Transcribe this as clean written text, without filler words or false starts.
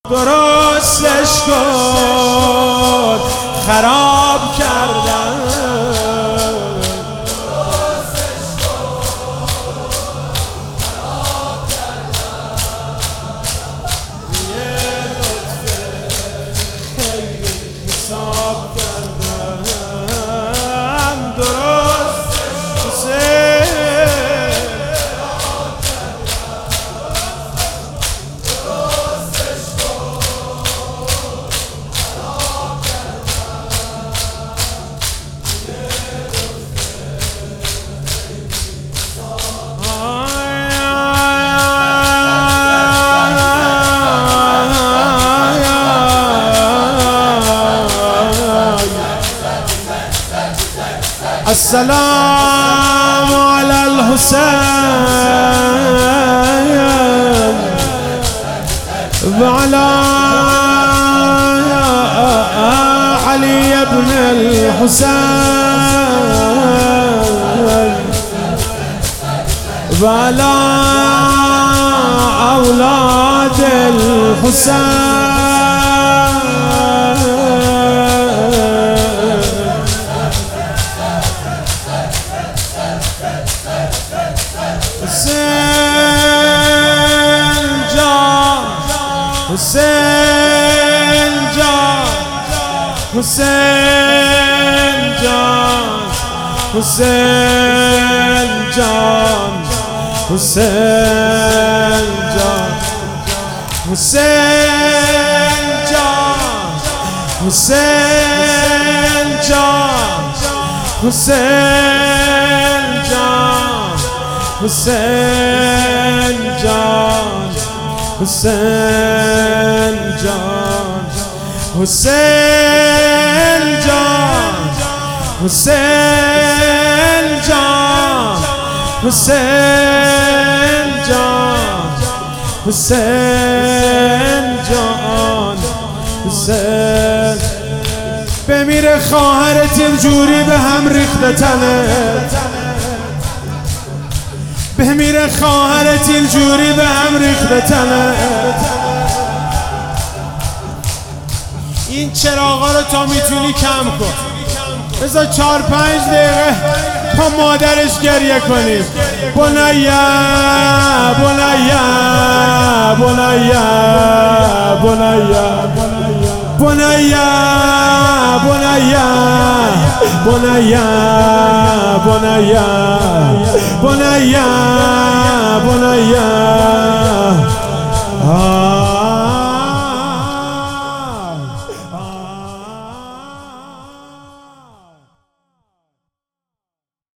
درستش کن خراب کردم السلام على الحسين وعلى علي بن الحسين وعلى أولاد الحسين حسین جان حسین جان حسین جان حسین جان حسین جان حسین جان حسین جان حسین جان حسین جان حسین جان حسین جان حسین جان حسین جان حسین بمیره خواهرت اینجوری به هم ریخته تنت بمیره خواهرت اینجوری به هم ریخته تنت این چراغا رو تا میتونی کم کن بذار 4-5 دقیقه تا مادرش گریه کنیم بنیا بنیا بنیا بنیا بنیا بنیا بنیا بنیا بنیا بنیا